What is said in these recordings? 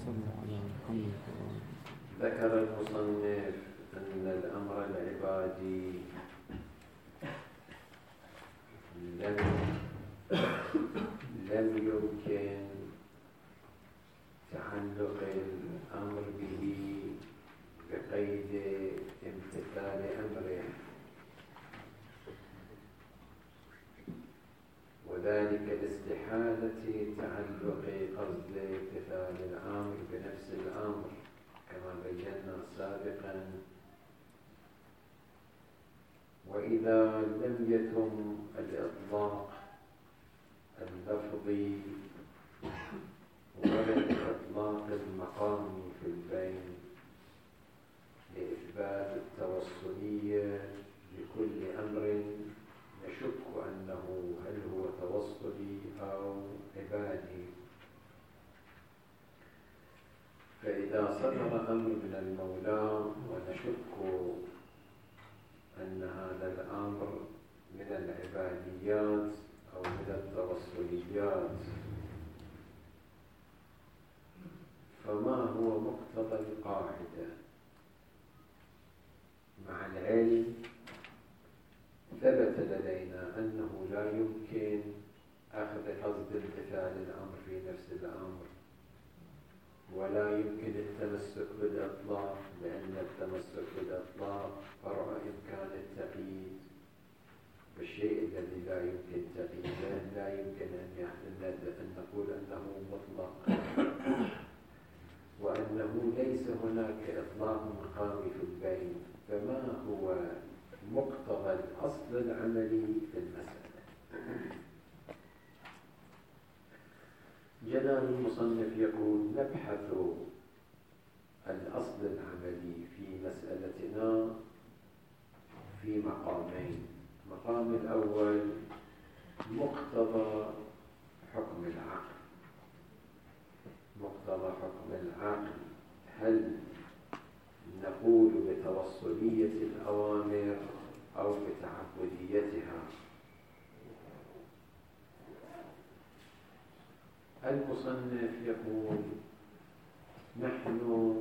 ذكر المصنف أن الأمر العبادي لم يمكن تعلق الأمر به بقيد امتثال أمره، وذلك لاستحالة تعلق قصد امتثال الأمر بنفس الأمر كما بينا سابقا. وإذا لم يتم الإطلاق اللفظي ولا الإطلاق المقامي في البين لإثبات التوصلية لكل أمر نشك أنه هل هو توصلي أو عبادي، فإذا صدر أمر من المولى ونشك أن هذا الأمر من العباديات أو من التوصليات، فما هو مقتضى القاعدة؟ مع العلم ثبت لدينا أنه لا يمكن أخذ قصد امتثال الأمر في نفس الأمر، ولا يمكن التمسك بالإطلاق، لأن التمسك بالإطلاق فرع إمكان التقييد، والشيء الذي لا يمكن تقييده لا يمكن أن نقول أنه مطلق، وأنه ليس هناك إطلاق مقامي في البين. فما هو مقتضى الأصل العملي في المسألة؟ جلال المصنف يقول: نبحث الأصل العملي في مسألتنا في مقامين. المقام الأول مقتضى حكم العقل. مقتضى حكم العقل، هل نقول بتوصلية الأوامر أو بتعبديتها؟ المصنف يقول: نحن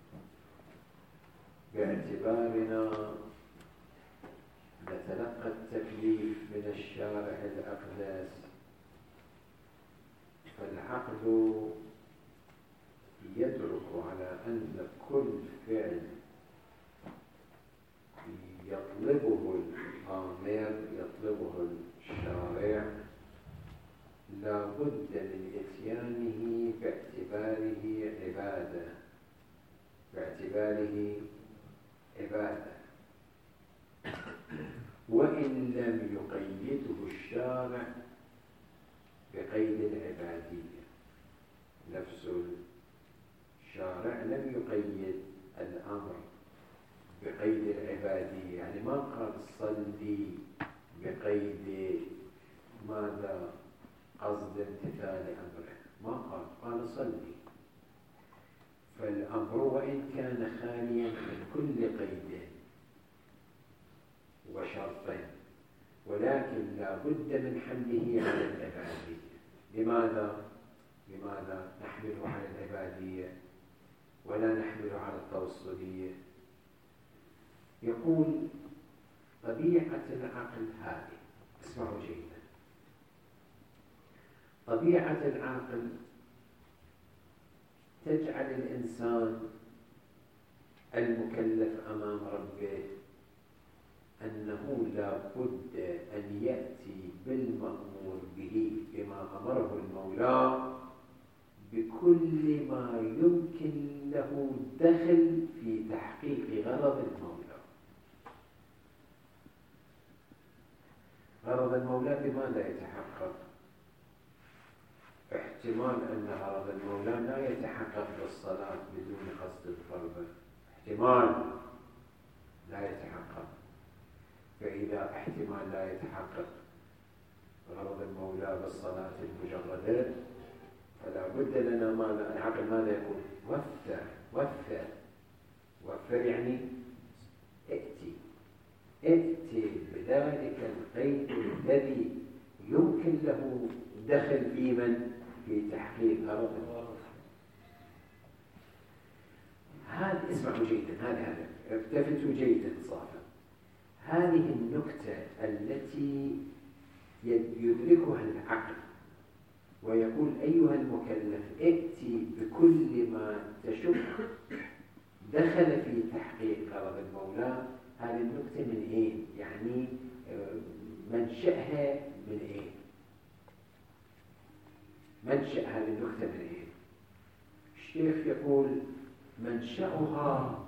باعتبارنا نتلقى التكليف من الشارع الأقدس، فالعقل يدرك على أن كل فعل يطلبه الآمر يطلبه الشارع لا بد من إتيانه باعتباره عبادة، وإن لم يقيده الشارع بقيد العبادية. نفس الشارع لم يقيد الأمر بقيد العبادية، يعني ما قال صلي بقيد ماذا قصد امتثال أمره، ما قال صلي. فالأمر وإن كان خاليا من كل قيد وشرط، ولكن لا بد من حمله على العبادية. لماذا نحمله على العبادية ولا نحمله على التوصلية؟ يقول: طبيعة العقل هذه، اسمعوا جيدا، طبيعة العقل تجعل الإنسان المكلف أمام ربه أنه لا بد أن يأتي بالمأمور به بما أمره المولى بكل ما يمكن له دخل في تحقيق غرض المولى. غرض المولى بماذا يتحقق؟ احتمال أن غرض المولى لا يتحقق بالصلاة بدون قصد الفرض، احتمال لا يتحقق. فإذا احتمال لا يتحقق غرض المولى بالصلاة المجردة، فلا بد لنا ماذا؟ العقل ماذا يقول؟ وفر يعني ائتي بذلك القيد الذي يمكن له دخل في من؟ في تحقيق غرض. هذا اسمعوا جيدا، هذا التفتوا جيدا صافا. هذه النكتة التي يدركها العقل ويقول أيها المكلف ائتي بكل ما تشك دخل في تحقيق غرض المولى، هذه النكتة من إيه؟ يعني منشأها من إيه؟ منشأ هذه النكتة من إيه؟ الشيخ يقول منشأها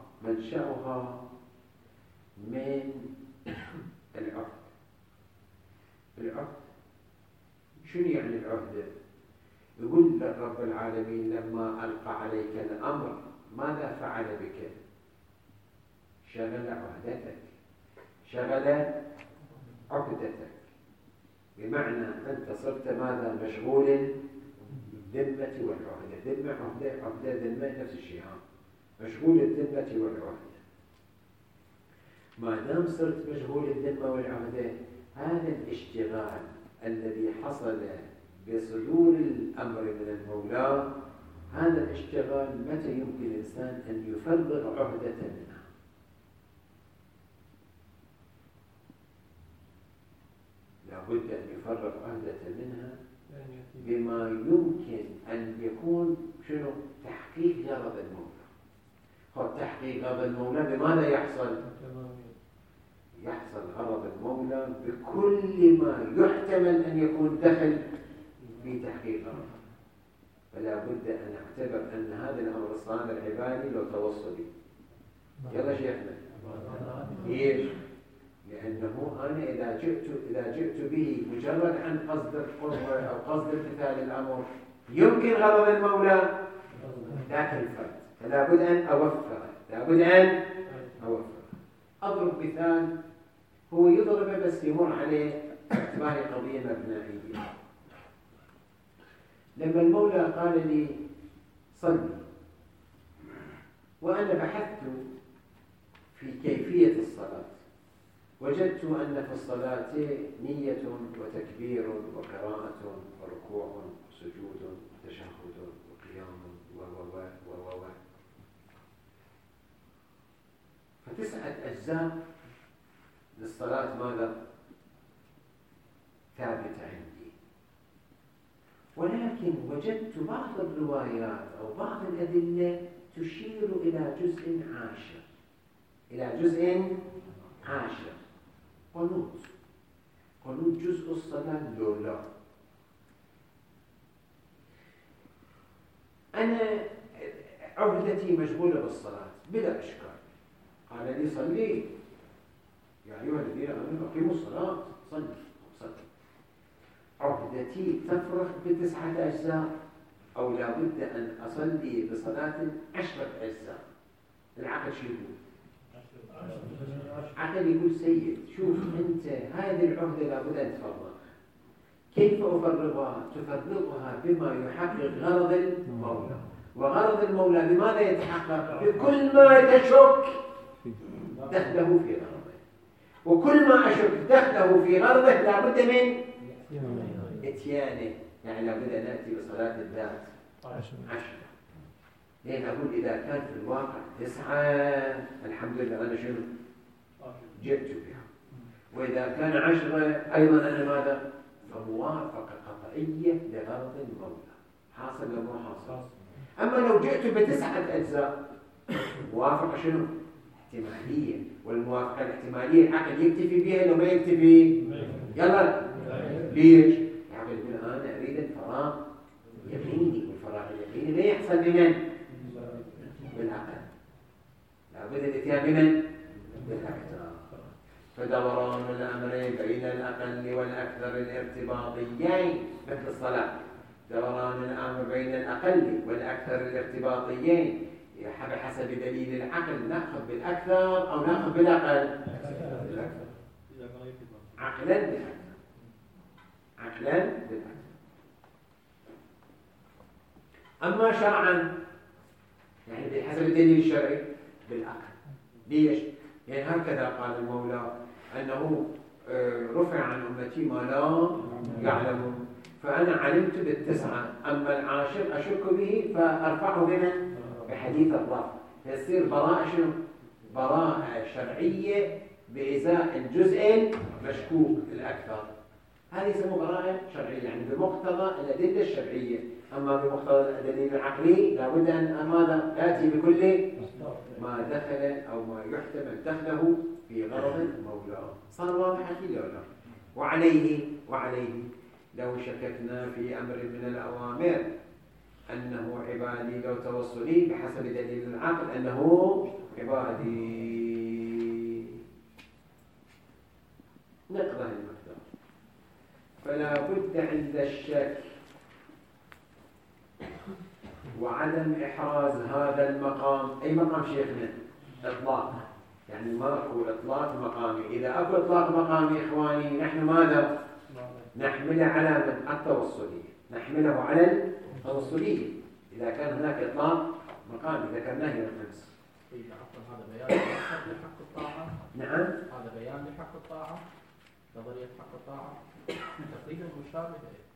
من العهد. العهد شنو يعني العهد؟ يقول لك رب العالمين لما ألقى عليك الأمر ماذا فعل بك؟ شغل عهدتك، شغل عقدتك، بمعنى أنت صرت ماذا؟ مشغول بالذمة والعهدة. ذمة عهدة ذمة نفس الشيء، مشغول الذمة والعهدة. ما دام صرت مشغول الذمة والعهدة، هذا الاشتغال الذي حصل بصدور الأمر من المولى، هذا الاشتغال متى يمكن الإنسان أن يفرغ عهدة منها؟ لابد أن يفرغ عهدة منها بما يمكن أن يكون شنو؟ تحقيق غرض المولى. هو تحقيق غرض المولى بماذا يحصل؟ يحصل غرض المولى بكل ما يحتمل أن يكون دخل في تحقيق غرضه. فلا بد أن نعتبر أن هذا الأمر الصادر عبادي لو توصلي. يلا شيخنا. ليش؟ لأنه أنا إذا جئت به مجرد عن قصد القرب أو قصد امتثال الأمر يمكن غرض المولى ذاك الفرد، فلا بد أن أوفره، لا بد أن أوفره. أضرب مثال هو يضرب بس يمر عليه باعتبار قضية مبنائية. لما المولى قال لي صلي، وأنا بحثت في كيفية الصلاة، وجدت أن في الصلاة نية وتكبير وقراءة وركوع وسجود وتشهد وقيام و فتسعة أجزاء للصلاة ماذا؟ ثابتة عندي. ولكن وجدت بعض الروايات أو بعض الأدلة تشير إلى جزء عاشر، إلى جزء عاشر. قنوت جزء الصلاة لولا. أنا عهدتي مشغولة بالصلاة بلا إشكال. قال لي صلي يا أيها الذين آمنوا أقيموا الصلاة، صلي. عهدتي تفرغ ب9 أجزاء أو لا بد أن أصلي بصلاة 10 أجزاء. العقل شو يقول؟ عقل يقول سيد شوف أنت هذه العهدة لا بد أن تفرغ. كيف أفرغها؟ تفرغها بما يحقق غرض المولى. وغرض المولى بماذا يتحقق؟ بكل ما تشك دخله في غرضه، وكل ما أشك دخله في غرضه لا بد من اتيانه. يعني لا بد أن نأتي بصلاة الذات 10. لأن أقول إذا كان في الواقع 9 الحمد لله أنا شنو؟ جئت بها. وإذا كان 10 أيضا أنا ماذا؟ فموافقة قطعية لغرض المولى. حاصل ولا مو حاصل؟ أما لو جئت ب9 أجزاء موافقة شنو؟ احتمالية. والموافقة الاحتمالية العقل يكتفي بها لو ما يكتفي؟ يلا ليش؟ العقل يقول أنا أريد الفراغ يقيني، والفراغ اليقيني لا يحصل بمن؟ بالعقل. لابد الاتيان بمن؟ بالأكثر. فدوران الأمرين بين الأقل والأكثر الارتباطيين مثل الصلاة. دوران الأمر بين الأقل والأكثر الارتباطيين بحسب دليل العقل نأخذ بالأكثر أو نأخذ بالأقل؟ عقلا بالأكثر. عقلا بالأكثر. أما شرعا يعني بحسب الدليل الشرعي بالعقل. ليش؟ يعني هكذا قال المولى أنه رفع عن أمتي ما لا يعلمون. فأنا علمت ب9، أما العاشر أشك به فأرفعه بمن؟ بحديث الرفع. فيصير براءة شنو؟ براءة شرعية بإزاء الجزء المشكوك الأكثر. هذه يسمى براءة شرعية، يعني بمقتضى الأدلة الشرعية. أما بمقتضى الدليل العقلي لابد أن ماذا؟ تأتي بكل ما دخل أو ما يحتمل دخله في غرض مولاه. صار واضح أكيد ولا لا؟ وعليه لو شككنا في أمر من الأوامر أنه عبادي لو توصلي بحسب دليل العقل أنه عبادي نقضه المقدار. فلا بد عند الشك وعدم إحراز هذا المقام. أي مقام شيخنا؟ إطلاق، يعني ماكو إطلاق مقامي. إذا أكو إطلاق مقامي إخواني نحن ماذا؟ نحمله على من؟ التوصلية، نحمله على التوصلية إذا كان هناك إطلاق مقامي ذكرناه يوم أمس. هذا بيان لحق الطاعة. نعم، هذا بيان لحق الطاعة، نظرية حق الطاعة تقريبا مشابهة.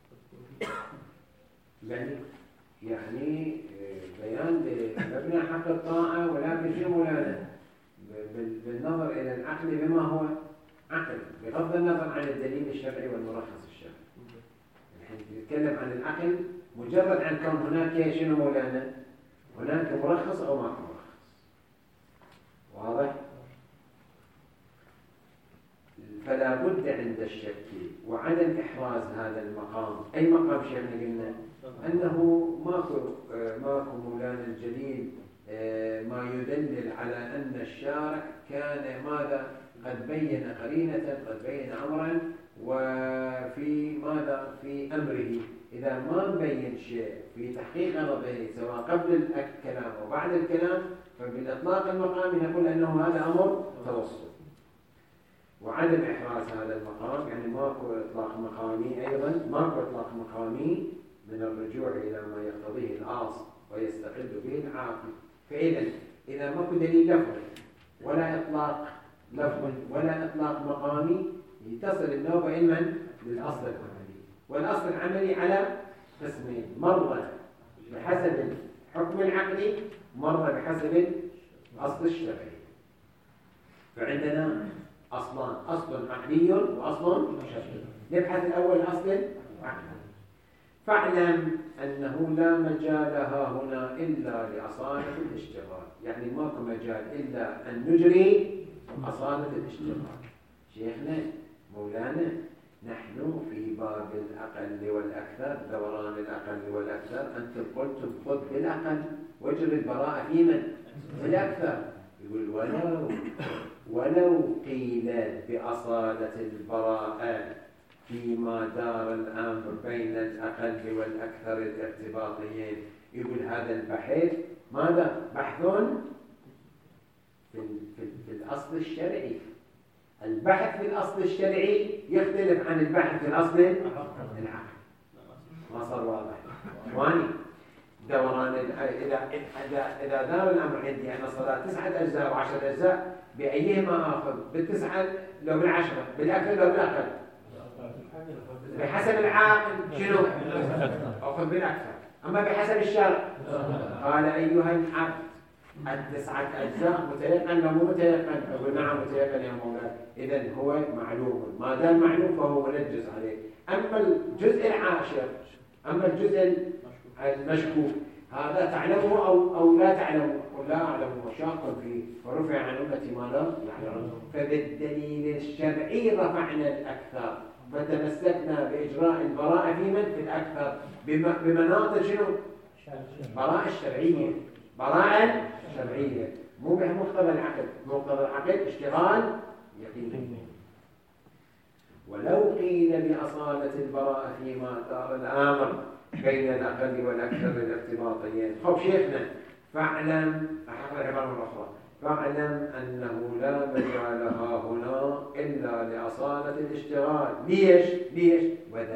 يعني بيان مبنى حق الطاعة، ولكن شو مولانا؟ بالنظر إلى العقل بما هو عقل، بغض النظر عن الدليل الشرعي والمرخص الشرعي. نحن نتكلم عن العقل مجرد عن كون هناك شنو مولانا؟ هناك مرخص أو ما مرخص. واضح؟ فلا بد عند الشك وعدم إحراز هذا المقام. أي مقام شيخنا قلنا؟ أنه ماكو مولانا الجليل ما يدلل على أن الشارع كان ماذا؟ قد بين قرينة، قد بين أمرا، وفي ماذا؟ في أمره. إذا ما مبين شيء في تحقيق غرضه سواء قبل الكلام أو بعد الكلام، فبالإطلاق المقامي نقول أنه هذا أمر توسط. وعدم إحراز هذا المقام يعني ماكو إطلاق مقامي. أيضا ماكو إطلاق مقامي من الرجوع إلى ما يقتضيه الآص ويستقل به العاقل. فإذا ماكو دليل لفظي ولا إطلاق لفظي ولا إطلاق مقامي، تصل النوبة علما للأصل العملي. والأصل العملي على قسمين: مرة بحسب الحكم العقلي، مرة بحسب الأصل الشرعي. فعندنا أصلان: أصل عقلي وأصل شرعي. نبحث الأول الأصل العقلي. فاعلم أنه لا مجال ها هنا إلا لأصالة الاشتغال، يعني ماكو مجال إلا أن نجري أصالة الاشتغال. شيخنا مولانا نحن في باب الأقل والأكثر، دوران الأقل والأكثر. أنتم قلتم خذ بالأقل واجري البراءة في من؟ بالأكثر. يقول ولو قيل بأصالة البراءة فيما دار الأمر بين الأقل والأكثر الارتباطيين. يقول هذا البحث ماذا؟ بحث في الأصل الشرعي. البحث في الأصل الشرعي يختلف عن البحث في الأصل العقلي. ما صار واضح؟ واني دوران إذا دار الأمر عندي أنا صلاة 9 أجزاء و10 أجزاء، بأيهما آخذ؟ بالتسعة لو بالعشرة؟ بالأكثر لو بالأقل؟ بحسب العاقل شنو؟ أخذ بالأكثر. أما بحسب الشرع قال أيها العبد 9 أجزاء متيقن لو مو متيقن؟ أقول نعم متيقن يا مولاي. إذن هو معلوم، ما دام معلوم فهو منجز عليه. أما الجزء العاشر، أما الجزء المشكوك، هذا تعلمه أو لا تعلمه؟ ولا أعلمه شاق فيه، ورفع عن أمتي ما لا يعلمه. فبالدليل الشرعي رفعنا الأكثر، فتمسكنا بإجراء البراءة في من؟ في الأكثر، بمناطق شنو؟ براءة الشرعية. براءة شرعية مو بمقتضى العقل. مقتضى العقل اشتغال يقيني. ولو قيل بأصالة البراءة فيما دار الأمر بين الأقل والأكثر الارتباطيين. خب شيخنا فاعلم، أحقق العبارة الأخرى، فاعلم أنه لا مجال ها هنا إلا لأصالة الاشتغال. ليش؟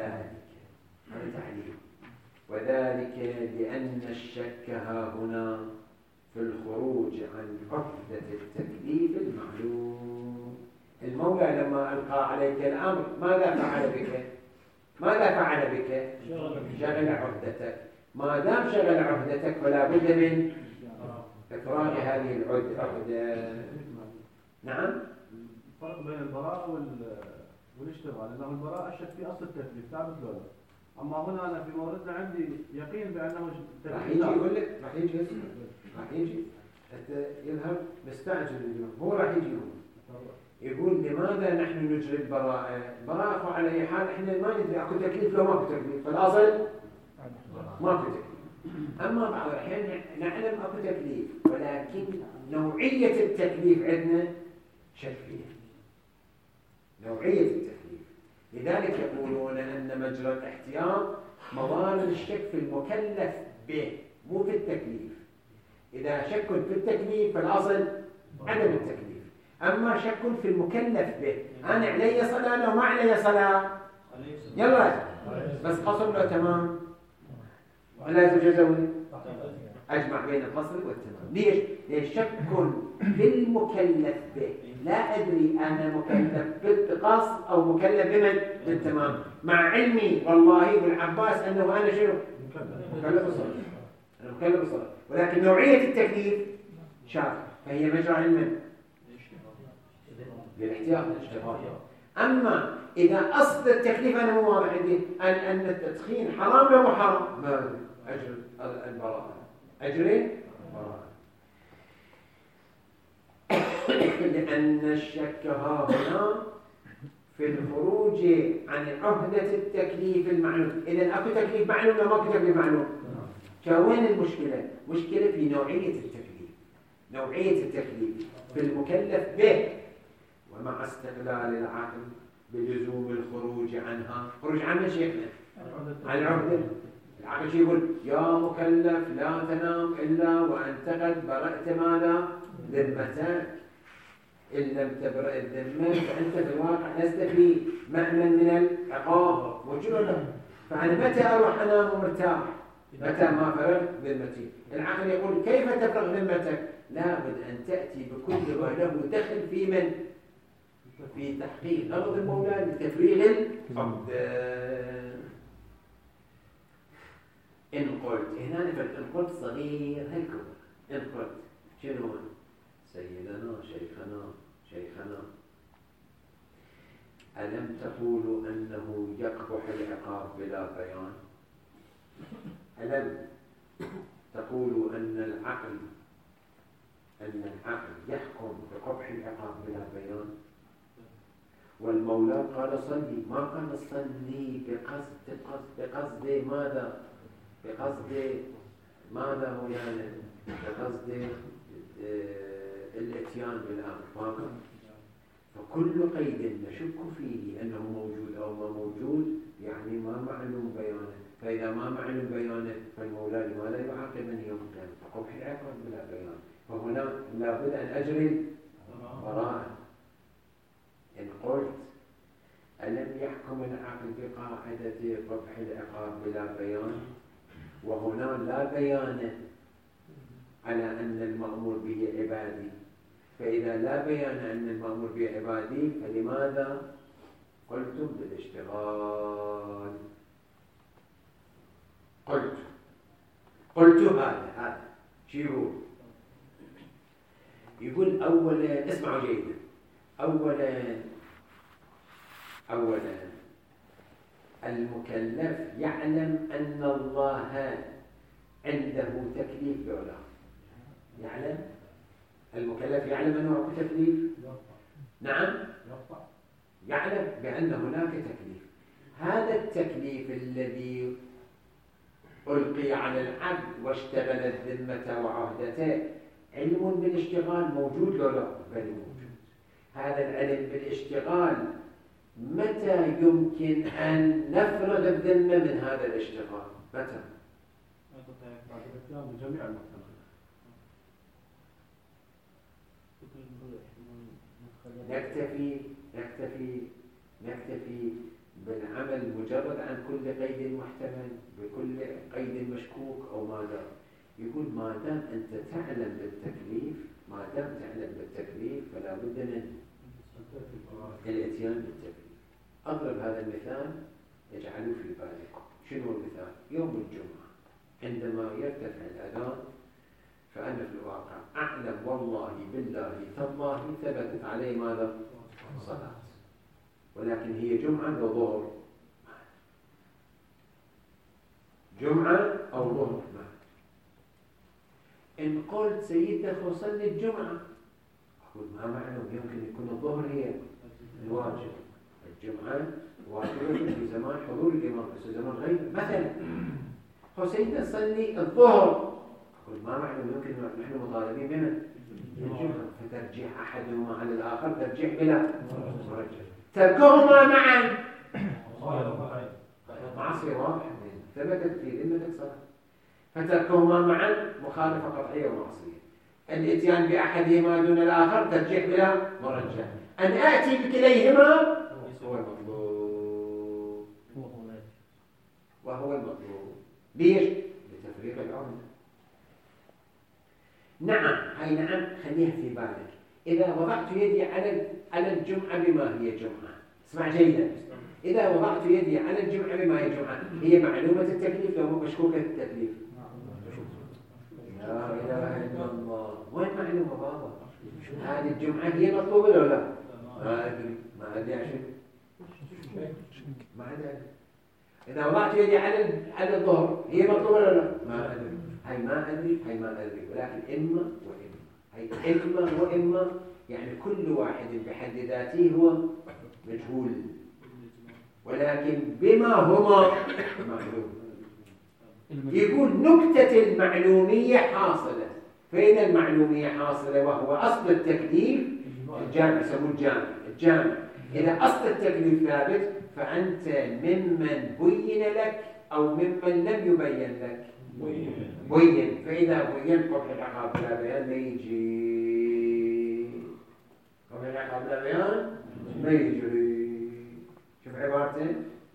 وذلك لأن الشك ها هنا في الخروج عن عهدة التكليف المعلوم. المولى لما ألقى عليك الأمر ماذا فعل بك؟ شغل عهدتك. ما دام شغل عهدتك فلا بد من إفراغ هذه العقدة. نعم. الفرق بين البراءة والاشتغال أنه البراءة الشك في أصل التكليف ثابت له، أما هنا أنا في موردنا عندي يقين بأنه راح يجي يقول لك راح يجي يذهب مستعجل اليوم، هو راح يجي يقول لماذا نحن نجري البراءة؟ البراءة على أي حال إحنا ما ندري أكو تكليف لو ماكو تكليف، فالأصل ماكو تكليف. أما بعض الأحيان نعلم أكو تكليف ولكن نوعية التكليف عندنا شك فيها، نوعية التكليف. لذلك يقولون أن مجرى الاحتياط مظاهر الشك في المكلف به مو في التكليف. إذا شك في التكليف فالأصل عدم التكليف، أما شك في المكلف به، أنا علي صلاة لو ما علي صلاة يلا بس قصر له تمام ولا جزوي، أجمع بين القصر والتمام. ليش شك في المكلف به، لا أدري أنا مكلف بالقصر أو مكلف بمن بالتمام، مع علمي والله والعباس أنه أنا شنو مكلف بالصلاة، أنا مكلف بالصلاة، ولكن نوعية التكليف شاف، فهي مجرى علما بالاحتياط الاشتغال. أما إذا أصل التكليف أنا مو واضح عندي أن التدخين حرام أو حرام، ما أجر البراءة، أجرين البراءة. لأن الشك ها هنا في الخروج عن عهدة التكليف المعلوم. إذن أكو تكليف معلوم ولا ماكو تكليف معلوم؟ وين المشكلة؟ مشكلة في نوعية التكليف، نوعية التكليف في المكلف به، ومع استقلال العقل بلزوم الخروج عنها. خروج عنها شيخنا عن العهدة. العقل يقول يا مكلف لا تنام إلا وأنت قد برأت ماذا؟ ذمتك. إن لم تبرأ الذمة فأنت في الواقع لست في مأمن من العقاب، موجود. فأنا متى أروح أنام مرتاح؟ متى ما فرغت ذمتي. العقل يقول كيف تفرغ ذمتك؟ لابد أن تأتي بكل ما له دخل في من؟ في تحقيق غرض المولى لتفريغ العقدة. إن قلت هنا إن قلت صغير هالكبر، إن قلت شنو سيدنا شيخنا ألم تقولوا أنه يقبح العقاب بلا بيان؟ ألم تقولوا أن العقل يحكم بقبح العقاب بلا بيان؟ والمولى قال صلي، ما قال صلي بقصد ماذا؟ بقصد ماذا هو يعني؟ بقصد الاتيان بالأمر. فكل قيد نشك فيه أنه موجود أو ما موجود يعني ما معلوم بيانه، فإذا ما معلوم بيانه فالمولى لماذا يعاقب من يوم القيامة؟ فقبح العقاب بلا بيان. فهنا لابد أن أجري براءة. إن قلت ألم يحكم العقل بقاعدة قبح العقاب بلا بيان، وهنا لا بيان على أن المأمور به عبادي، فإذا لا بيان أن المأمور به عبادي فلماذا قلتم بالاشتغال؟ قلت هذا شو يقول؟ أولا اسمعوا جيدا، أولا المكلف يعلم أن الله عنده تكليف لولا يعلم. المكلف يعلم أنه هناك تكليف. نعم يعلم بأن هناك تكليف. هذا التكليف الذي ألقي على العبد واشتغل الذمة وعهدته علم بالاشتغال موجود لولا؟ بل موجود. هذا العلم بالاشتغال متى يمكن أن نفرغ الذمة من هذا الاشتغال؟ متى؟ بعد الاتيان بجميع المحتملات. نكتفي بالعمل مجرد عن كل قيد محتمل بكل قيد مشكوك أو ماذا؟ يقول ما دام أنت تعلم بالتكليف فلا بد من الاتيان بالتكليف. أضرب هذا المثال يجعله في بالكم. شنو المثال؟ يوم الجمعة عندما يرتفع الأذان فأنا في الواقع أعلم والله بالله تالله ثبتت عليه ماذا؟ صلاة، ولكن هي جمعة أو ظهر، جمعة أو ظهر. إن قلت سيدنا صلي الجمعة، أقول ما معلوم، يمكن يكون الظهر هي الواجب، الجمعة واجبة في زمان حضور الإمام في زمان غير. مثلا سيدنا صلي الظهر، أقول ما معلوم، يمكن نحن مطالبين بنا الجمعة، فترجيح أحدهما على الآخر ترجيح بلا مرجح. تركهما معا معصية واضحة ثبتت في ذمة الصلاة، فتركهما معا مخالفة قطعية ومعصية. الاتيان بأحدهما دون الآخر ترجيح بلا مرجح. أن آتي بكليهما هو المطلوب، وهو المطلوب. ليش؟ لتفريق العمر. نعم، هاي نعم خليها في بالك. إذا وضعت يدي على الجمعة بما هي جمعة، اسمع جيدا، إذا وضعت يدي على الجمعة بما هي جمعة، هي معلومة التكليف لو مشكوكة التكليف؟ لا إله إلا الله. وين معلومة بابا؟ هذه الجمعة هي مطلوبة ولا لا؟ ما أدري عشان ما أدري. إذا وضعت يدي على الظهر هي مطلوبة ولا لا؟ ما أدري. هاي ما أدري، ولكن إما وإما. هاي إما وإما يعني كل واحد بحد ذاته هو مجهول، ولكن بما هما معلوم. يقول نكتة المعلومية حاصلة، فإذا المعلومية حاصلة وهو أصل التكليف الجامع، يسموه الجامع. إذا أصل التكليف ثابت فأنت ممن بين لك أو ممن لم يبين لك. بين، فإذا بين قبح العقاب بلا بيان ما يجي، قبح العقاب بلا بيان ما يجري. شوف عبارته،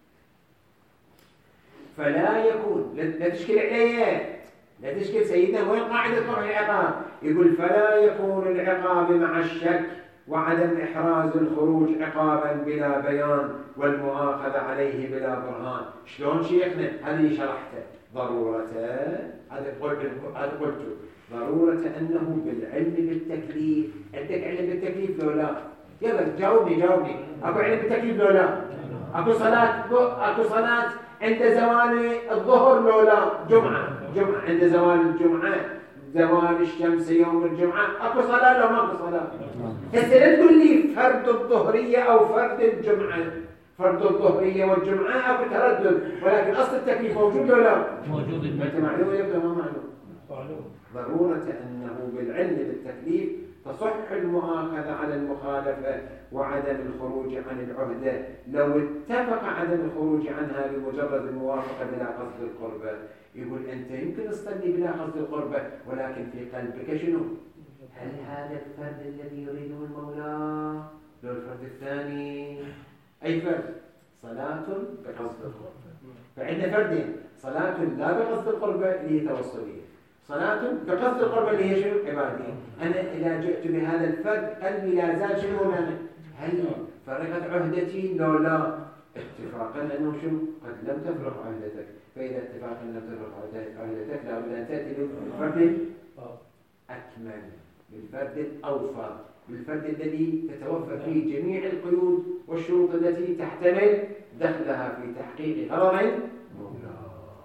فلا يكون، لا تشكل عليه، لا تشكل سيدنا. وين قاعدة قبح العقاب؟ يقول فلا يكون العقاب مع الشك وعدم إحراز الخروج عقابا بلا بيان والمؤاخذة عليه بلا برهان. شلون شيخنا؟ هذه شرحته. ضرورة، هذا قلت ضرورة أنه بالعلم بالتكليف. عندك علم بالتكليف لو لا؟ يلا جاوبني. أكو علم بالتكليف لو لا؟ أكو صلاة عند زوال الظهر لو لا؟ جمعة عند زوال الجمعة، زوال الشمس يوم الجمعة، أكو صلاة لو ما أكو صلاة؟ هسه لا تقول لي فرد الظهرية أو فرد الجمعة. فرد الظهرية والجمعة أكو تردد، ولكن أصل التكليف موجود ولا لا؟ موجود. أنت معلومة يبقى ما معلوم. ضرورة أنه بالعلم بالتكليف تصح المؤاخذة على المخالفة وعدم الخروج عن العهدة لو اتفق عدم الخروج عنها بمجرد الموافقة بلا قصد القربة. يقول أنت يمكن تصلي بلا قصد القربة، ولكن في قلبك شنو؟ هل هذا الفرد الذي يريده المولى لو الفرد الثاني؟ أي فرد؟ صلاة بقصد القربة. فعندنا فردين، صلاة لا بقصد القربة اللي هي توصلية، صلاة بقصد القربة اللي هي شنو؟ عبادية. أنا إذا جئت بهذا الفرد قلبي لا زال شنو؟ هل فرقت عهدتي لو لا؟ اتفاقا أنه شنو؟ قد لم تفرق عهدتك. فإذا اتفاقا لم تفرق عهدتك لابد أن تأتي بالفرد أكمل، بالفرد الأوفى، بالفرد الذي تتوفر فيه جميع القيود والشروط التي تحتمل دخلها في تحقيق غرض مولى.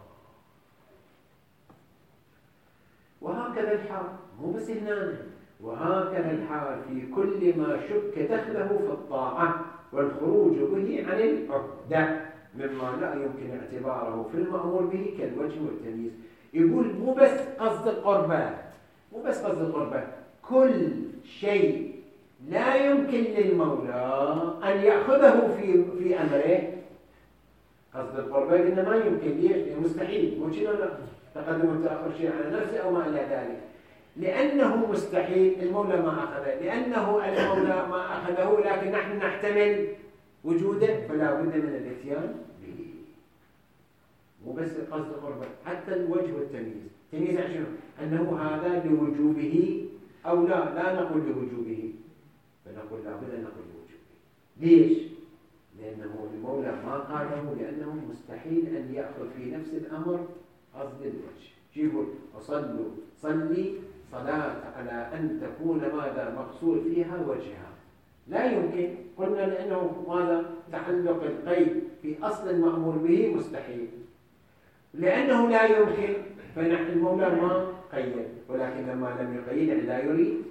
وهكذا الحال، مو بس هنا، وهكذا الحال في كل ما شك دخله في الطاعة والخروج به عن العهدة مما لا يمكن اعتباره في المأمور به كالوجه والتمييز. يقول مو بس قصد القربة، كل شيء لا يمكن للمولى أن يأخذه في أمره. قصد القربة إنه ما يمكن، ليش؟ مستحيل، مو كذا، لا تقدم وتأخر شيء على نفسه أو ما إلى ذلك، لأنه مستحيل المولى ما أخذه، لأنه المولى ما أخذه، لكن نحن نحتمل وجوده، فلا بد من الاتيان به. مو بس قصد القربة، حتى الوجه والتمييز. تمييز عن شنو؟ أنه هذا لوجوبه أو لا نقول لوجوبه، فنقول لا بد أن نقول لوجوبه. ليش؟ لأنه المولى ما قاله، لأنه مستحيل أن يأخذ في نفس الأمر قصد الوجه. يقول صلي صلاة على أن تكون ماذا مقصود فيها وجهها، لا يمكن. قلنا لأنه ماذا تعلق القيد في أصل المأمور به مستحيل، لأنه لا يمكن فنحن المولى ما قيد، ولكن لما لم يقيد لا يريد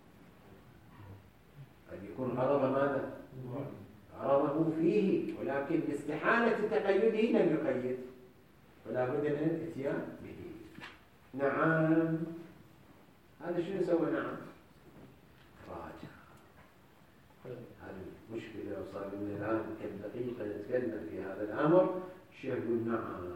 قد يكون غرض ماذا؟ غرضه فيه، ولكن لاستحالة تقيده لم يقيد، فلا بد من الاتيان به. نعم، هذا شنو سوى؟ نعم، راجع. هذه المشكلة وصار لنا الآن كم دقيقة نتكلم في هذا الأمر. الشيخ يقول نعم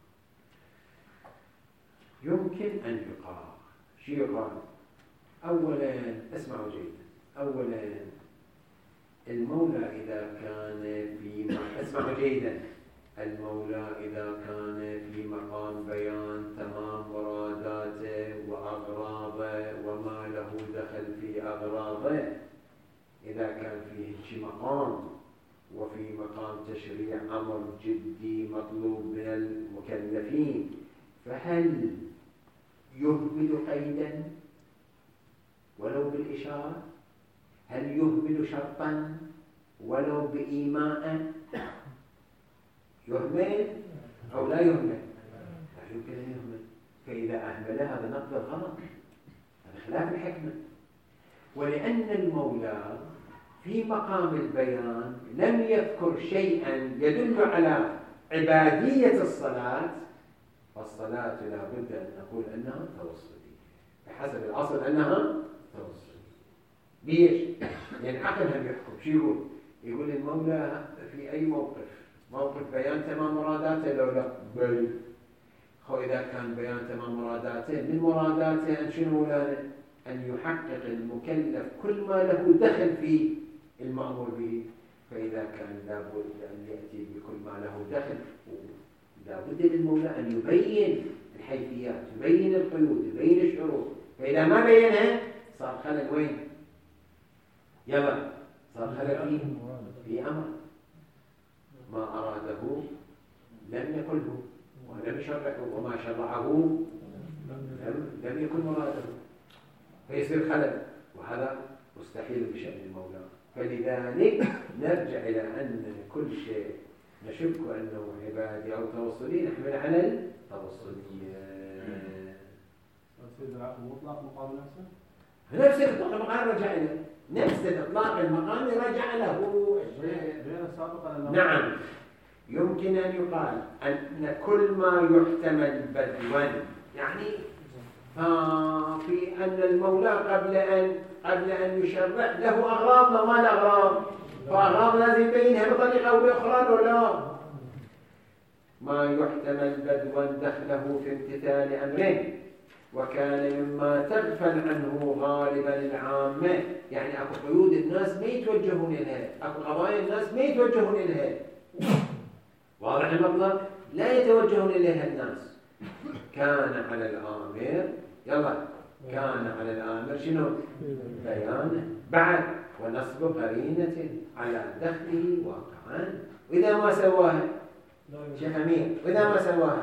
يمكن أن يقال. شو يقال؟ أولا اسمعوا جيدا، أولا المولى إذا كان في اسمعوا جيدا، المولى إذا كان في مقام بيان تمام مراداته وأغراضه وما له دخل في أغراضه، إذا كان فيه شي مقام وفي مقام تشريع أمر جدي مطلوب من المكلفين، فهل يهمل قيدا ولو بالإشارة؟ هل يهمل شرطا ولو بإيماء؟ يهمل أو لا يهمل؟ لا يمكن أن يهمل. فإذا أهمل هذا نقض الغرض، هذا خلاف الحكمة. ولأن المولى في مقام البيان لم يذكر شيئا يدل على عبادية الصلاة، فالصلاة لا بد أن نقول أنها توسلية بحسب الأصل، أنها توسلية. ليش؟ يعني عقلهم يحكم. شو يقول؟ يقول المولى في أي موقف بيان تمام مراداته لو لا بل إذا كان بيان تمام مراداته، من مراداته أن شنو لنا؟ أن يحقق المكلف كل ما له دخل في المأمور به. فإذا كان لابد أن يأتي بكل ما له دخل، لابد للمولى أن يبين الحيثيات، يبين القيود، يبين الشروط. فإذا ما بينها صار خلل وين؟ يلا صار خلل في أمر ما أراده لم يقله ولم يشرعه، وما شرعه لم يكن مراده، فيصير خلل، وهذا مستحيل بشأن المولى. فلذلك نرجع إلى أن كل شيء نشك أنه عبادي أو توصلي نحمل على التوصلية. سيد العقل مطلق مقام نفسه؟ نفس الإطلاق المقام رجع له، نفس الإطلاق المقام رجع له. غير السابق. نعم، يمكن أن يقال أن كل ما يحتمل بدوا، يعني في أن المولى قبل أن يشرع له أغراض وما الأغراض، فأغراض لازم يبينها بطريقة أو بأخرى ولا ما يحتمل بدوا دخله في امتثال أمرين، وكان مما تغفل عنه غالبا العامة. يعني أكو قيود الناس ما يتوجهون إليها، أكو قضايا الناس ما يتوجهون إليها، واضح المطلب؟ لا يتوجهون إليها الناس. كان على الآمر، يلا كان على الآمر شنو؟ بيانه بعد ونصب قرينة على دخله واقعا. وإذا ما سواها شيخ أمير، وإذا ما سواها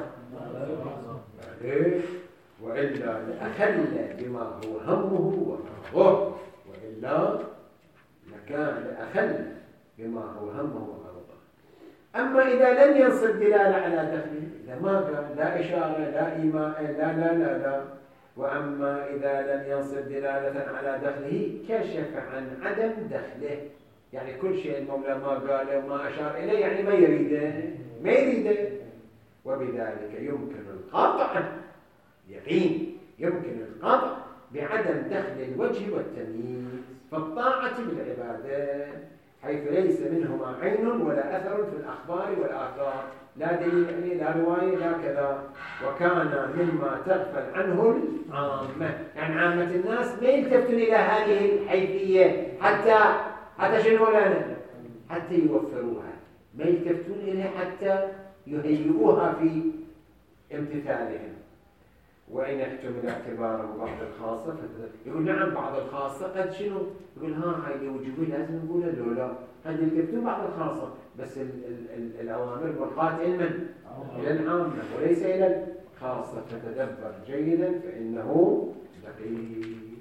وإلا لأخل بما هو همه وغرضه، وإلا لكان لأخل بما هو همه وغرضه. أما إذا لم ينصب دلالة على دخله، إذا ما قال لا إشارة لا إيماء لا لا لا لا، وأما إذا لم ينصب دلالة على دخله كشف عن عدم دخله، يعني كل شيء المولى ما قاله وما أشار إليه يعني ما يريده، وبذلك يمكن القطع، يقين يمكن القطع بعدم دخل الوجه والتمييز في الطاعة بالعبادة، حيث ليس منهما عين ولا أثر في الأخبار والآثار، لا دليل لا رواية لا كذا. وكان مما تغفل عنه العامة، يعني عامة الناس ما يلتفتون إلى هذه الحيثية حتى شنو لنا؟ حتى يوفروها، ما يلتفتون إليها حتى يهيئوها في امتثالهم. وإن احتمل اعتباره بعض الخاصة يقول نعم بعض الخاصة قد شنو؟ يقول هاي يوجبه لازم نقول له لا، قد يلتفتون بعض الخاصة، بس الأوامر مرقاة إلى العامة وليس إلى الخاصة. فتدبر جيدا فإنه دقيق.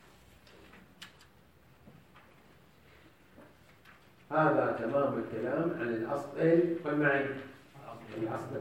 هذا تمام الكلام عن الأصل. قل معي الأصل.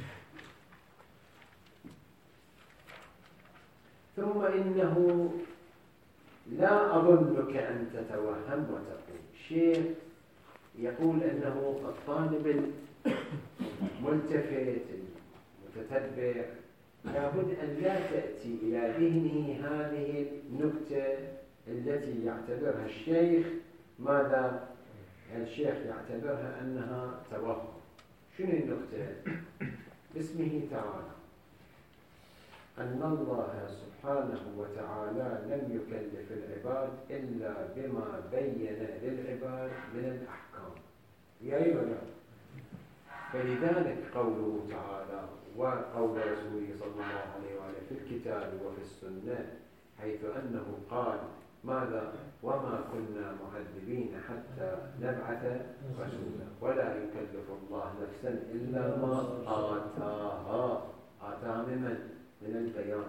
ثم إنه لا أظنك أن تتوهم وتقول شيء يقول أنه الطالب الملتفت المتتبع لابد أن لا تأتي إلى ذهنه هذه النكتة التي يعتبرها الشيخ ماذا؟ الشيخ يعتبرها أنها توهم. شنو النكتة؟ باسمه تعالى أن الله سبحانه وتعالى لم يكلف العباد إلا بما بين للعباد من الأحكام. يا أيها، فلذلك قوله تعالى وقول رسوله صلى الله عليه وآله في الكتاب وفي السنة حيث أنه قال ماذا؟ وما كنا معذبين حتى نبعث رسولا ولا يكلف الله نفسا إلا ما آتاها. آتاها من البيان.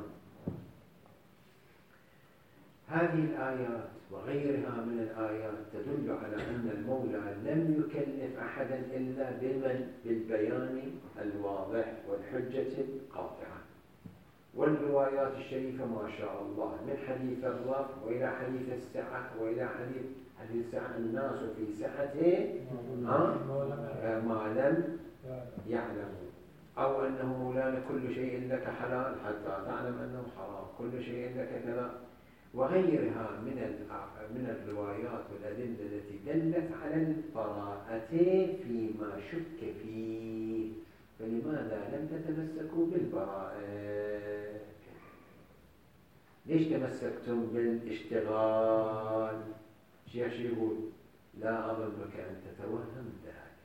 هذه الآيات وغيرها من الآيات تدل على أن المولى لم يكلف أحدا إلا بالبيان الواضح والحجة القاطعة. والروايات الشريفة ما شاء الله من حديث الرفع وإلى حديث السعة وإلى حديث السعة الناس في سعته ما لم يعلموا، أو أنه مولانا كل شيء لك حلال حتى تعلم أنه حرام، كل شيء لك كذا، وغيرها من الروايات والأدلة التي دلت على البراءة فيما شك فيه. فلماذا لم تتمسكوا بالبراءة؟ ليش تمسكتم بالاشتغال؟ شيخ يقول لا أظنك أن تتوهم ذلك.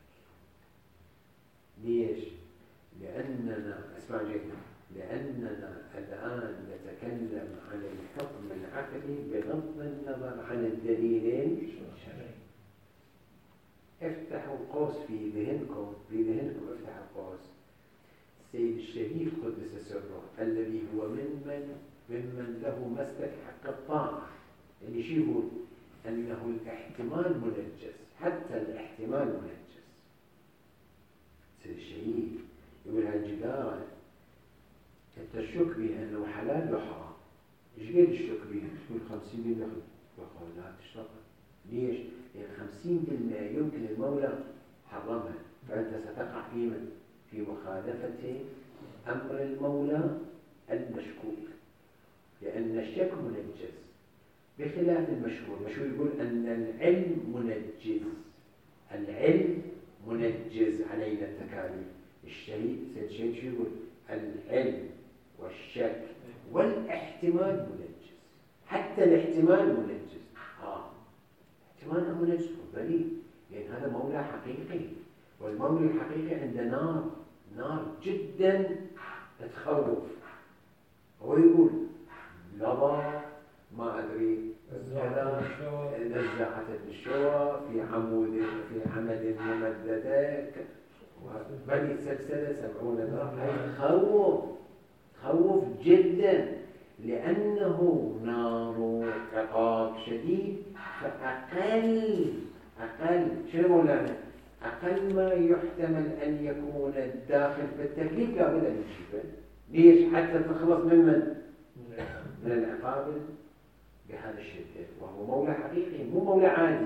ليش؟ لأننا اسمع جيدا، لأننا الآن نتكلم عن الحكم العقلي بغض النظر عن الدليل الشرعي. افتحوا قوس في ذهنكم افتحوا قوس. السيد الشهيد قدس سره الذي هو ممن له مسلك حق الطاعة اللي شو يقول أنه الاحتمال منجز، حتى الاحتمال منجز. السيد الشهيد يقول هالجدار انت الشك بها انه حلال وحرام. ايش قد الشك بها؟ تقول 50% يقول لا تشرب. ليش؟ لان 50% يمكن المولى حرمها، فانت ستقع في مخالفه امر المولى المشكوك، لان الشك منجز بخلاف المشهور. المشهور يقول ان العلم منجز، العلم منجز علينا التكاليف. الشيء شو يقول؟ العلم والشك والاحتمال منجز، حتى الاحتمال منجز. احتمال منجز بريء، لأن هذا مولى حقيقي، والمولى الحقيقي عنده نار جدا تخوف. هو يقول لظى ما أدري كذا نزعت بالشوى في عمود في عمد ممددة بني سلسلة 70 ذراع. خوف جدا، لأنه نار عقاب شديد. فأقل شنو مولانا؟ أقل ما يحتمل أن يكون الداخل في التكليف لابد أن يشوفه. ليش؟ حتى تخلص من العقاب بهذا الشدة، وهو مولى حقيقي مو مولى عادي.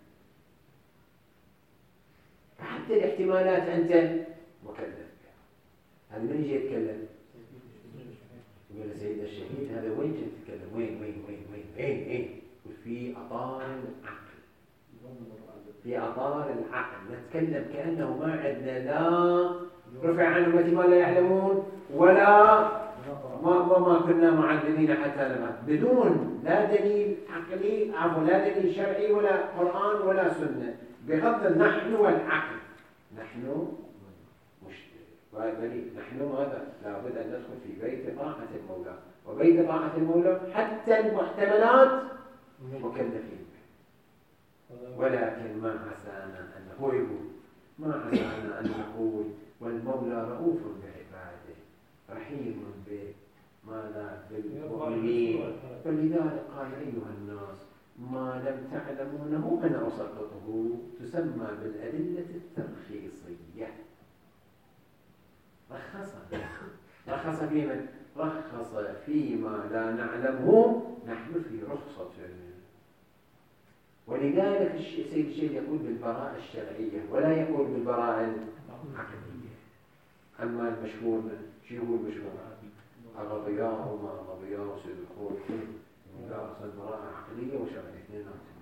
فحتى الاحتمالات أنت مكلف بها. هذا من يجي يتكلم؟ يقول سيد الشهيد هذا وين جاي يتكلم؟ وين؟ في أطار العقل، في أطار العقل نتكلم كأنه ما عندنا لا رفع عن أمتي ما لا يعلمون ولا ما كنا معذبين حتى نبعث، بدون لا دليل عقلي لا دليل شرعي ولا قرآن ولا سنة، بغض نحن والعقل. نحن نحن ماذا؟ لابد أن ندخل في بيت طاعة المولى، وبيت طاعة المولى حتى المحتملات مكلفين. ولكن ما عسانا أن نقول ما عسانا أن نقول والمولى رؤوف بعباده رحيم به ماذا بالمؤمنين. فلذلك قال أيها الناس ما لم تعلمونه أنا أسقطه، تسمى بالأدلة الترخيصية. رخص فيما رخص فيما لا نعلمه، نحن في رخصة. ولذلك سيد الشيخ يقول بالبراءة الشرعية ولا يقول بالبراءة العقلية. أما المشهور شو هو المشهور؟ أغضياء وما أغضياء سيد الخوف، لا أصل براءة عقلية وشرعية، اثنين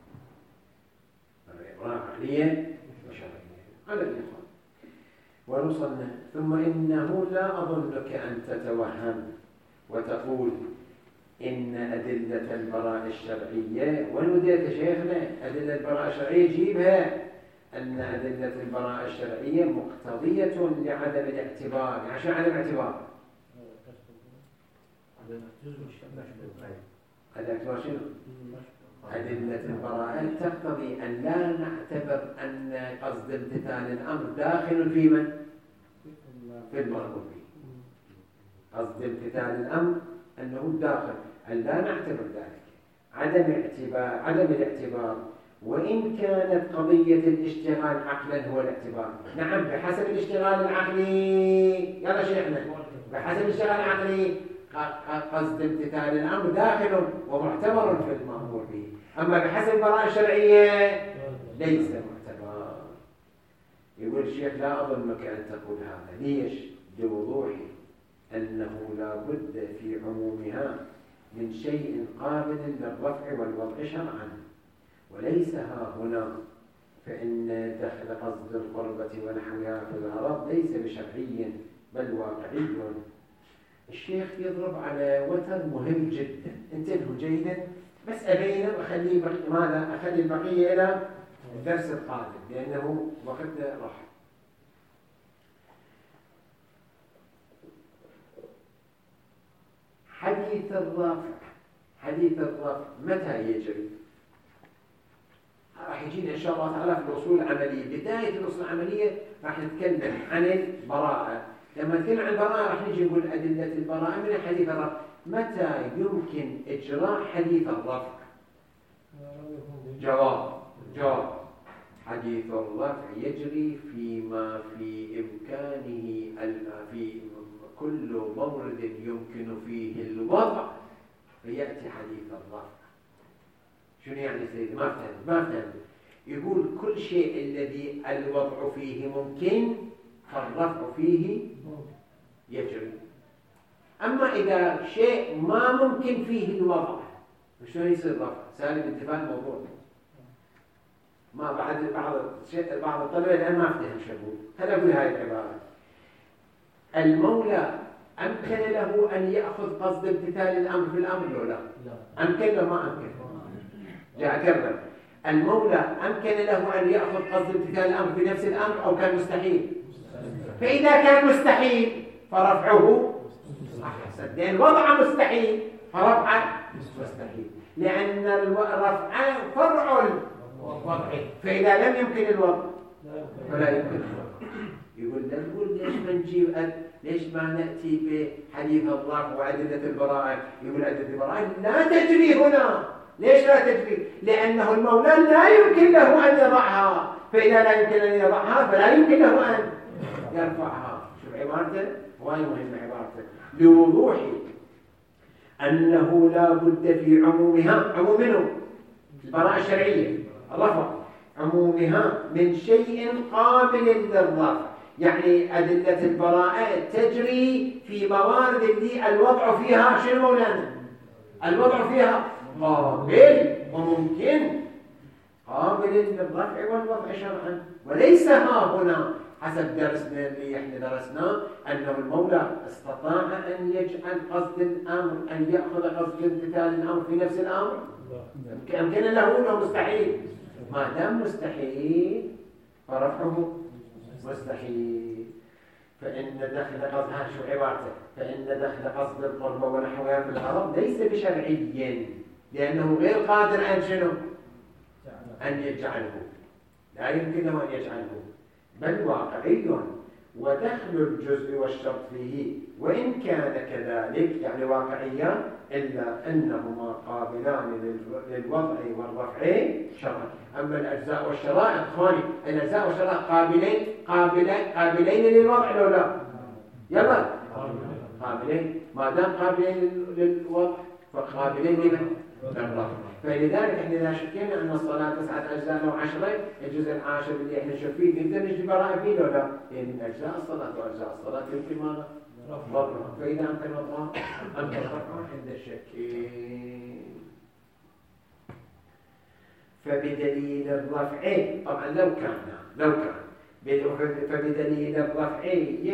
براءة عقلية وشرعية على الإخوان. ونصلنا ثم إنه لا أظنك أن تتوهم وتقول إن أدلة البراءة الشرعية، ونوديك شيخنا أدلة البراءة الشرعية جيبها، أن أدلة البراءة الشرعية مقتضية لعدم الاعتبار. عشان عدم الاعتبار الاعتبار شنو؟ أدلة البراءة تقتضي أن لا نعتبر أن قصد امتثال الأمر داخل في من؟ في المأمور به. قصد امتثال الأمر أنه داخل، أن لا نعتبر ذلك. عدم الاعتبار، وإن كانت قضية الاشتغال عقلا هو الاعتبار. نعم بحسب الاشتغال العقلي، يلا شيخنا، بحسب الاشتغال العقلي قصد امتثال الأمر داخل ومعتبر في المأمور به. أما بحسب البراءة الشرعية ليس معتبر. يقول الشيخ لا أظنك أن تقول هذا. ليش؟ لوضوح أنه لا بد في عمومها من شيء قابل للرفع والوضع شرعا، وليس ها هنا، فإن دخل قصد القربة ونحوها في الغرض ليس بشرعي بل واقعي. الشيخ يضرب على وتر مهم جدا، انتبهوا جيدا، بس أبينه وأخلي ماذا؟ أخلي البقية إلى الدرس القادم لأنه وقتنا راح. حديث الرفع متى يجري؟ راح يجينا إن شاء الله تعالى في الأصول العملية. بداية الأصول العملية راح نتكلم عن البراءة. لما نتكلم عن البراءة راح نجي نقول أدلة البراءة من حديث الرفع. متى يمكن إجراء حديث الرفع؟ جواب حديث الرفع يجري فيما في إمكانه في كل مورد يمكن فيه الوضع فيأتي حديث الرفع. شنو يعني سيدي؟ ما فهم. يقول كل شيء الذي الوضع فيه ممكن فالرفع فيه يجري. أما إذا شيء ما ممكن فيه الوضع شلون يصير الرفع؟ سالم انتفاء الموضوع. ما بعض الطلبة الآن ما افتهم شو أقول. خليني أقول هاي العبارة. المولى أمكن له أن يأخذ قصد امتثال الأمر في الأمر ولا لا؟ أمكن له ما أمكن؟ جاء كرر. المولى أمكن له أن يأخذ قصد امتثال الأمر في نفس الأمر أو كان مستحيل؟ فإذا كان مستحيل فرفعه أحسن، لأن الوضع مستحيل فرفعه مستحيل، لأن الرفع فرع الوضع، فإذا لم يمكن الوضع فلا يمكن الوضع. يقول ليش ما نأتي بحديث الرفع وأدلة البراءة؟ يقول أدلة البراءة لا تجري هنا. ليش لا تجري؟ لأنه المولى لا يمكن له أن يضعها، فإذا لا يمكن أن يضعها فلا يمكن له أن يرفعها. شوف عبارته، واي مهمة عبارته، لوضوح أنه لا بد في عمومها، عموم منه البراءة الشرعية الرفع، عمومها من شيء قابل للرفع. يعني أدلة البراءة تجري في موارد اللي الوضع فيها شنو مولانا؟ الوضع فيها قابل وممكن، قابل للرفع والوضع شرعا، وليس ها هنا حسب درسنا اللي احنا درسناه أنه المولى استطاع أن يجعل قصد الأمر أن يأخذ قصد امتثال الأمر في نفس الأمر. أمكن له أنه مستحيل. ما دام مستحيل فرفعه مستحيل. فإن دخل قصد شو عبارته؟ فإن دخل قصد القربة ونحوها في الغرض ليس بشرعي، لأنه غير قادر أن شنو؟ أن يجعله، لا يمكن له أن يجعله، بل واقعي. ودخل الجزء والشرط فيه وإن كان كذلك يعني واقعيا إلا أنهما قابلان للوضع والرفع شرعا. أما الأجزاء والشرائط إخواني، الأجزاء والشرائط قابلين للوضع لو لا؟ يلا قابلين، ما دام قابلين للوضع فقابلين للرفع. فلذلك احنا لا شكينا أن الصلاة 9 أجزاء أو 10. الجزء العاشر اللي احنا نشوف فيه نقدر نجيب براءة فيه لو لا؟ يعني من أجزاء الصلاة وأجزاء الصلاة يمكن ماذا؟ رفعها. فإذا أمكن وضعها أمكن رفعها عند الشكين. فبدليل الرفع طبعا لو كان فبدليل الرفع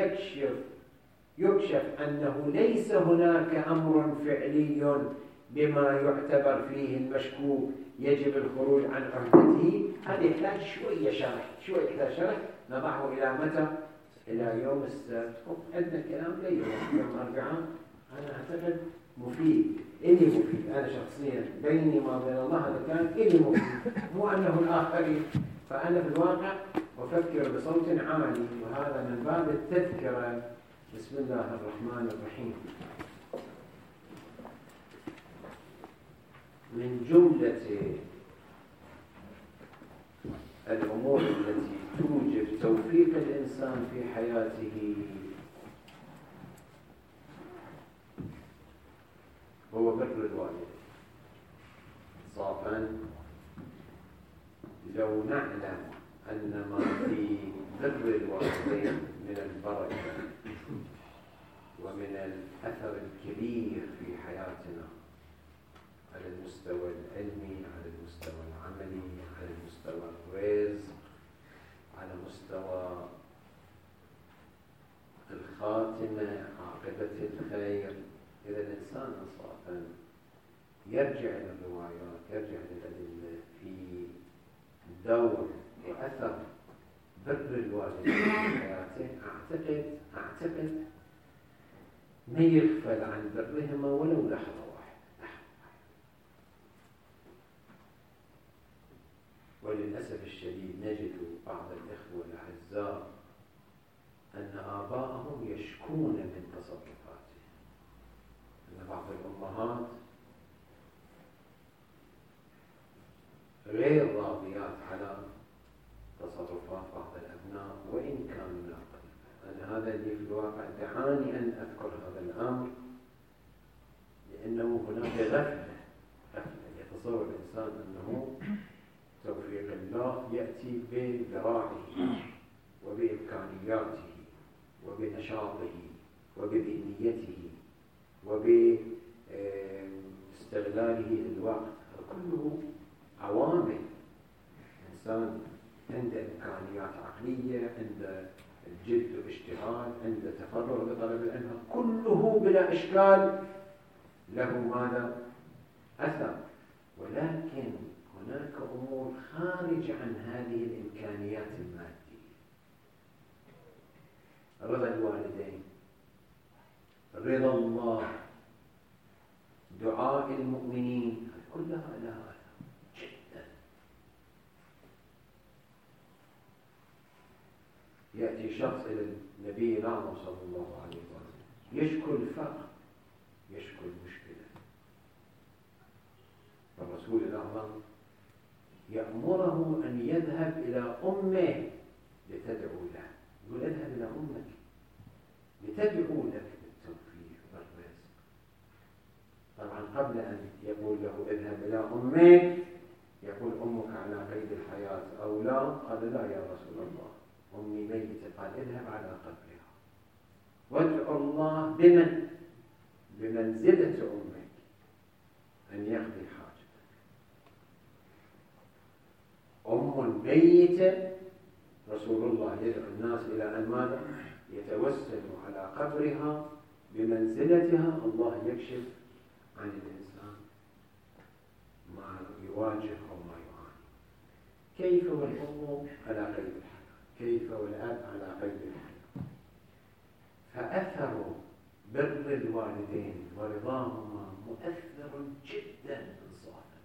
يكشف أنه ليس هناك أمر فعلي بما يعتبر فيه المشكوك يجب الخروج عن عهدته. هذا يحتاج شوية شرح نضعه إلى متى؟ إلى يوم السبت. عندنا كلام يوم الأربعاء. أنا أعتقد مفيد، إلي مفيد أنا شخصيا بيني ما بين الله، هذا كان إلي مفيد مو أنه الآخرين. فأنا في الواقع أفكر بصوت عالي، وهذا من باب التذكرة. بسم الله الرحمن الرحيم. من جملة الأمور التي توجب توفيق الإنسان في حياته هو بر الوالدين. صافا لو نعلم أن ما في بر الوالدين من البركة ومن الأثر الكبير في حياتنا على المستوى العلمي، على المستوى العملي، على المستوى الرزق، على مستوى الخاتمة، عاقبة الخير. إذا الإنسان إنصافا يرجع إلى الروايات، يرجع للأدلة في دور وأثر بر الوالدين في حياته، أعتقد ما يغفل عن برهما ولو لحظة واحدة. وللأسف الشديد نجد بعض الإخوة الأعزاء أن آباءهم يشكون من تصرفاتهم، أن بعض الأمهات غير راضيات على تصرفات بعض الأبناء وإن كانوا ناقضين. أنا هذا اللي في الواقع دعاني أن أذكر هذا الأمر، لأنه هناك غفلة. يتصور الإنسان أنه توفيق الله يأتي بذراعه وبإمكانياته وبنشاطه وبذهنيته وباستغلاله للوقت. كله عوامل. إنسان عنده إمكانيات عقلية، عنده الجد واجتهاد، عنده تفرغ لطلب العلم، كله بلا إشكال له ماذا؟ أثر. ولكن هناك أمور خارج عن هذه الإمكانيات المادية. رضا الوالدين، رضا الله، دعاء المؤمنين، كلها لها جدا. يأتي شخص إلى النبي الأعظم صلى الله عليه وسلم يشكو الفقر، يشكو المشكلة، فالرسول الأعظم يأمره أن يذهب إلى أمه لتدعو له. يقول اذهب إلى أمك لتدعو لك بالتوفيق والرزق. طبعا قبل أن يقول له اذهب إلى أمك يقول أمك على قيد الحياة أو لا؟ قال لا يا رسول الله، أمي ميتة. قال اذهب على قبرها وادعو الله بمنزلة أمك أن يقضي حاجتك. أم ميتة رسول الله يدعو الناس إلى أن ماذا؟ يتوسلوا على قبرها بمنزلتها. الله يكشف عن الإنسان ما يواجه أو ما يعاني. كيف والأم على قيد الحياة، كيف والأب على قيد الحياة. فأثر بر الوالدين ورضاهما مؤثر جدا إنصافا.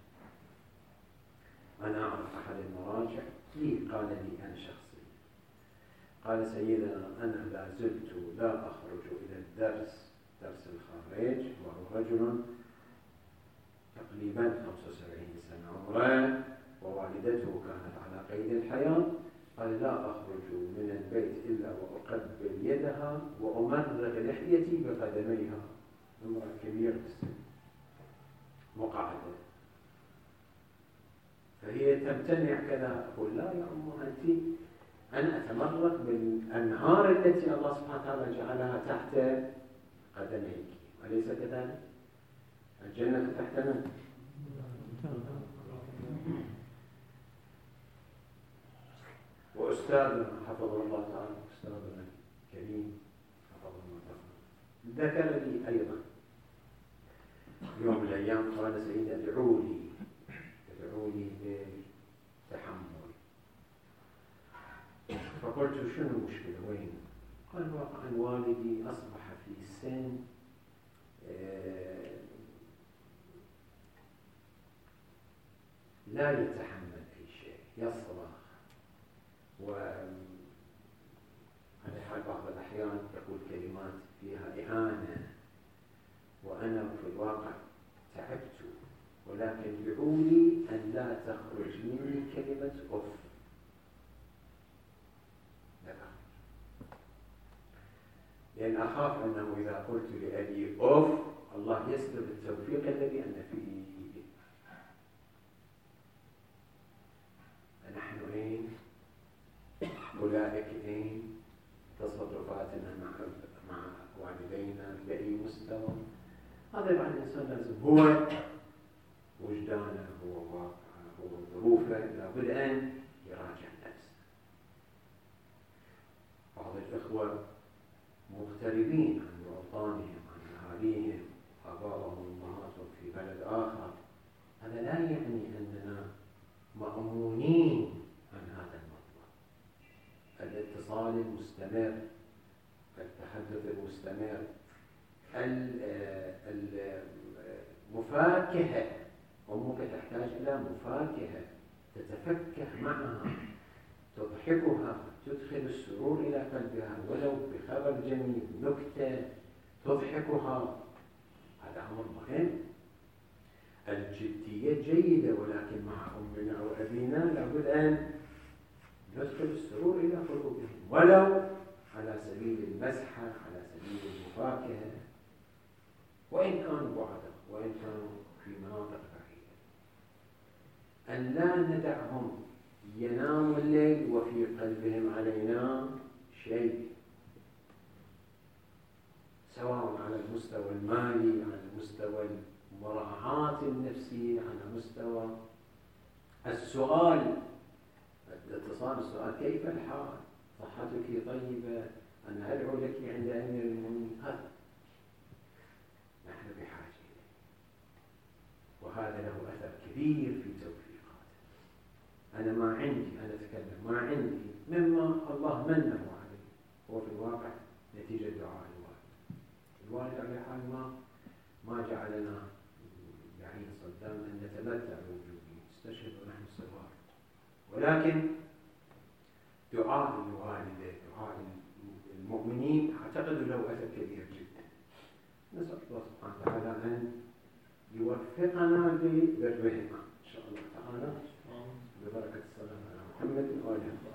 أنا أعرف أحد المراجع لي قال لي أنا شخصيا، قال سيدنا: أنا لا زلت لا أخرج إلى الدرس، درس الخارج، وهو رجل تقريبا 75 سنة عمره، ووالدته كانت على قيد الحياة. قال: لا أخرج من البيت إلا وأقبل يدها وأمرغ لحيتي بقدميها. امرأة كبيرة في السن مقعدة، فهي تمتنع كذا. أقول: لا يا أنت، أنا أتمرغ بالأنهار التي الله سبحانه وتعالى جعلها تحت قدميك، أليس كذلك؟ الجنة تحت من؟ وأستاذنا حفظه الله تعالى، أستاذنا الكريم حفظه الله تعالى، ذكر لي أيضا يوم من الأيام قال: سيدي ادعوا لي بالتحمل. فقلت: شنو المشكلة وين؟ قال: واقعا والدي أصبح في سن لا يتحمل أي شيء، يصرخ، وعلى حال بعض الأحيان يقول كلمات فيها إهانة، وأنا في الواقع تعبت، ولكن ادعوا لي أن لا تخرج مني كلمة أف. لأن أخاف أنه إذا قلت لأبي أف الله يسلب التوفيق الذي أنا فيه. نحن أين؟ أولئك أين؟ تصرفاتنا مع والدينا بأي مستوى؟ هذا معنى الإنسان لازم هو وجدانه، هو واقعه، هو ظروفه، لابد أن يراجع نفسه. بعض الإخوة مغتربين عن وطنهم، عن أهاليهم، آبائهم وأمهاتهم في بلد آخر. هذا لا يعني أننا مأمونين عن هذا المطلب. الاتصال المستمر، التحدث المستمر، المفاكهة. أمك تحتاج إلى مفاكهة تتفكه معها، تضحكها، تدخل السرور إلى قلبها ولو بخبر جميل، نكتة تضحكها. هذا أمر مهم. الجدية جيدة، ولكن مع أمنا وأبينا لابد أن ندخل السرور إلى قلوبهم، ولو على سبيل المزحة، على سبيل المفاكهة، وإن كانوا بعدا، وإن كانوا في مناطق بعيدة. أن لا ندعهم يناموا الليل وفي قلبهم علينا شيء، سواء على المستوى المالي، على المستوى المراعاة النفسية، على مستوى السؤال، الاتصال، السؤال: كيف الحال؟ صحتك طيبة؟ أنا أدعو لك عند أمير المؤمنين. هذا نحن بحاجة إليه، وهذا له أثر كبير في توفيقاته. أنا ما عندي، أنا أتكلم ما عندي مما الله منه عليه، هو في الواقع نتيجة دعاء الوالد على حال ما جعلنا يعني صدام أن نتمتع بوجوده، نستشهد ونحن صغار، ولكن دعاء الوالدة، دعاء المؤمنين أعتقد له أثر كبير جدا. نسأل الله سبحانه وتعالى أن يوفقنا لبرهما إن شاء الله تعالى، ببركة الصلاة على محمد وآله.